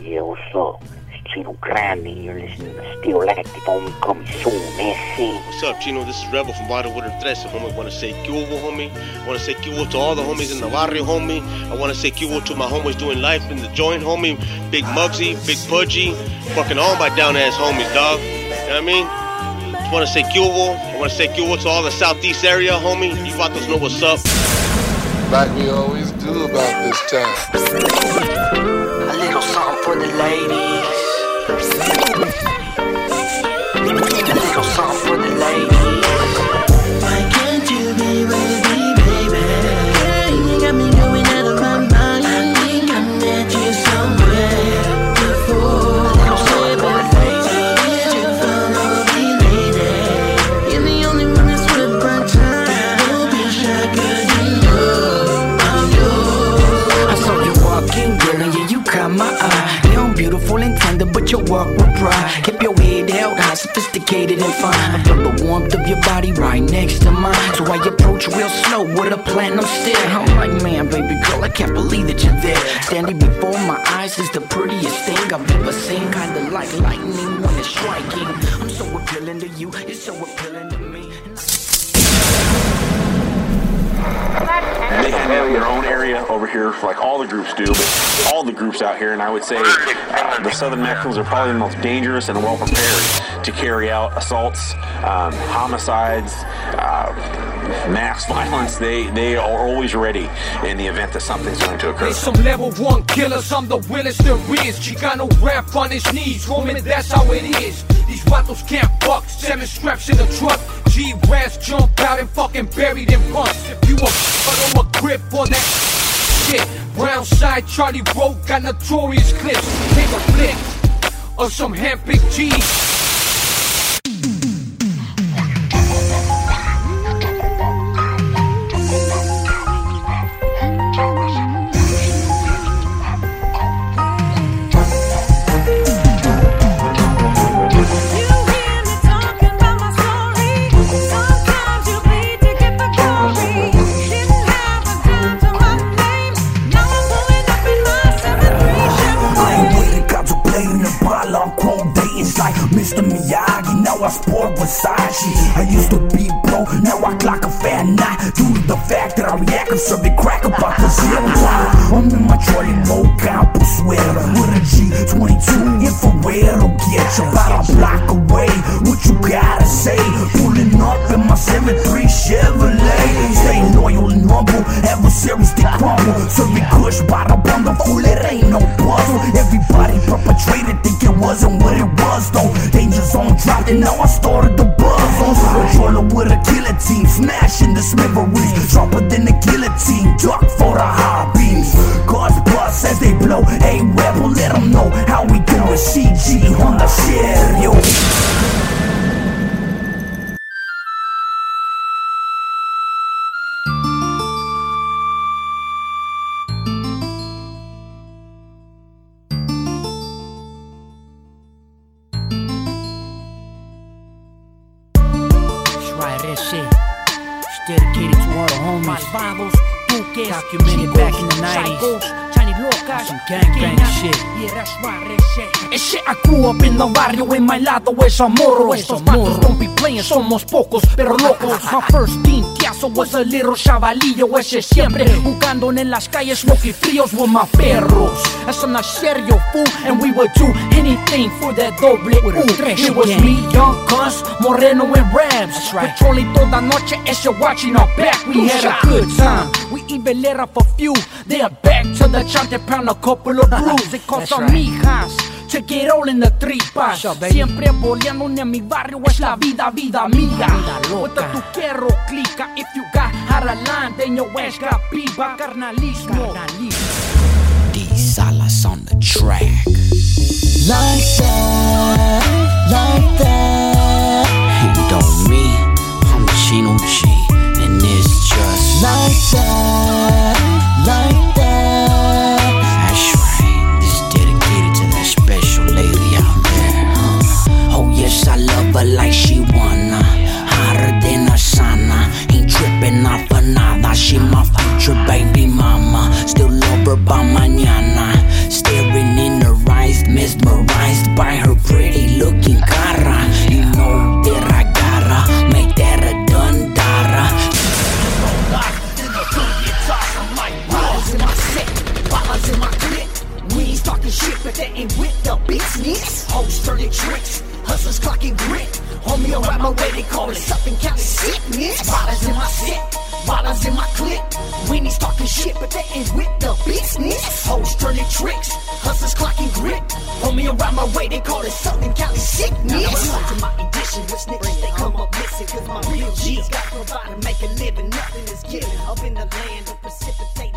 Yeah, what's up? It's Chino Grande. You're listening to Still Active, homie. Coming soon, man. What's up, Chino? This is Rebel from Barrio Water 13, homie. I want to say cubo, homie. I want to say cubo to all the homies in the barrio, homie. I want to say cubo to my homies doing life in the joint, homie. Big Muggsy, Big Pudgy, fucking all my down-ass homies, dog. You know what I mean? Just want to say cubo. I want to say cubo to all the southeast area, homie. You vatos know what's up. Like we always do about this time. A little something for the ladies. A little something for the ladies. Why can't you be ready, baby? You got me going out of my mind. I think I met you somewhere before. A little something for the ladies. Did you follow me, lady? You're the only one that's worth my time. Don't be shy, 'cause you know I'm yours. I saw you walking, girl, and yeah, you caught my eye. Young, beautiful, and tender, but you walk with pride. Keep your head held high, sophisticated and fine. I feel the warmth of your body right next to mine. So I approach real slow with a platinum stare. I'm like, man, baby girl, I can't believe that you're there. Standing before my eyes is the prettiest thing I've ever seen. Kinda like lightning when it's striking. I'm so appealing to you, it's so appealing to me. They have their own area over here, like all the groups do, but all the groups out here, and I would say the Southern Mexicans are probably the most dangerous and well prepared to carry out assaults, homicides, mass violence. They are always ready in the event that something's going to occur. They some level 1 killers, I'm the realest there is. Chicano rap on his knees, homie, that's how it is. These vatos can't fuck, 7 straps in the truck. G-Rats jump out and fucking buried in bunks. If you a f***er or a grip for that shit. Brown side, Charlie Rowe got notorious clips. Take a flick of some hand-picked G's. Mr. Miyagi, now I sport Versace. I used to be broke, now I clock a fat knot. Due to the fact that I react conservative crack about the 0 time. I'm in my Charlie Mocha sweater with a G22 infrared. Will get you about a block away. What you gotta say? Pulling up in my 7-3 Chevrolet. Stay loyal and humble, adversaries they crumble. Serving kush by the bundle full, it ain't no puzzle. Everybody perpetrated, think it wasn't what it was though. Danger zone dropped and now I started the buzz on. Controller with a killer team, smashing the smithereens. Sharper than the guillotine, duck for the high beams. Guards bust as they blow. Hey rebel, let them know how we do it. CG on the stereo. Dedicated to all the homies. Documented back in the 90s. Some gang shit. Yeah, that's right, that shit. And shit, I grew up in the barrio, en my lado es amor. Estos vatos don't be playing, somos pocos, pero locos. My first tintiazo was a little chavalillo, ese siempre jugando en las calles, smoky fríos with my perros. Eso no es serio, fool, and we would do anything for that doble U. It was me, Young Cuz, Moreno and Rams. Patrolling toda noche, ese watching our back, we had a good time. We even let up a few, they are back to the chante, pound a couple of brews. They call some mijas. Check it all in the tripas. Siempre boleando en mi barrio, es la vida, vida mía. Cuenta tu quiero clica. If you got out of line, then your ass got piba. Carnalismo. These alas on the track. Like that. And on me, I'm Chino G, and it's just like that. That's right, this is dedicated to that special lady out there. Oh yes, I love her like she wanna. Hotter than a sauna. Ain't tripping off of nada. She my future baby mama. Still love her by mañana. Staring in her eyes, Bottles in my clip. We ain't talking shit, but that ain't with the business. Hoes turning tricks, hustlers clocking grit. Homie around my way, they call it Southern County sickness. Bottles in my set, bottles in my clip. We ain't talking shit, but that ain't with the business. Hoes turning tricks, hustlers clocking grit. Homie around my way, they call it Southern County sickness. Now I'm to my edition with snitches, they come up missing. Cause my real G's got to provide and make a living. Nothing is given up in the land of precipitate.